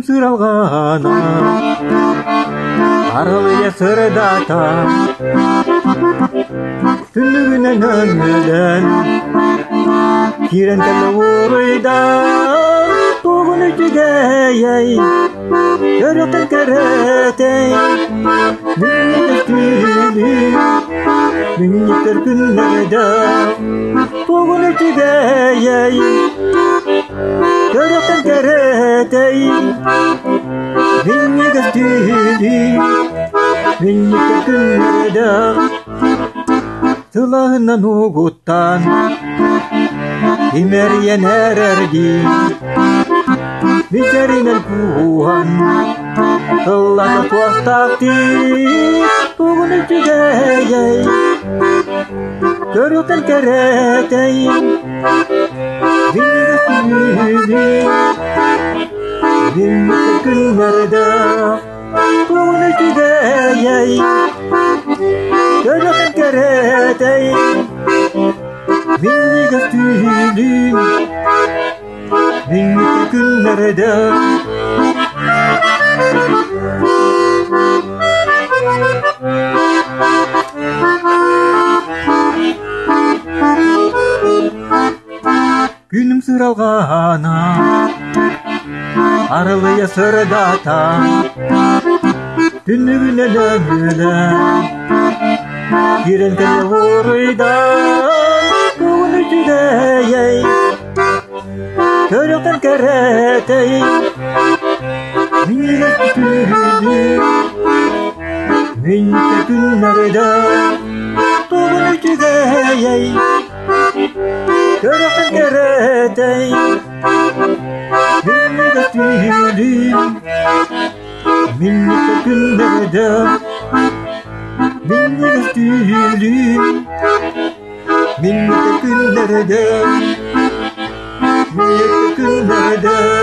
сыралғана аралыя сырдата түнігінен өмілін кирентелі орыйдан тоғын үтігей көріктен кәрәтей Миннитер күнлерді тоғын үтігей көріктен кәрәтей Миннитер күнлерді Сылағынан оғыттан Имерген әрерді Мизеринен куған Сылланы туастақты Тоғын үтігей Көріктен кәрәтей Миннитер күнлерді тоғын үтігей көріктен кәрәтей Миннигіз түйілім Миннитер күнлерді Күнім сыралғана арылыя сырдата түнігінен өмілін кирентелі орыйдан тоғын үтігей көріктен кәрәтей Миннигіз түйілім Миннитер күнлерді тоғын үтігей көріктен кәрәтей Миннигіз түйілім Миннитер күнлерді Миннигіз түйілім Миннитер күнлерді Миннитер күнлерді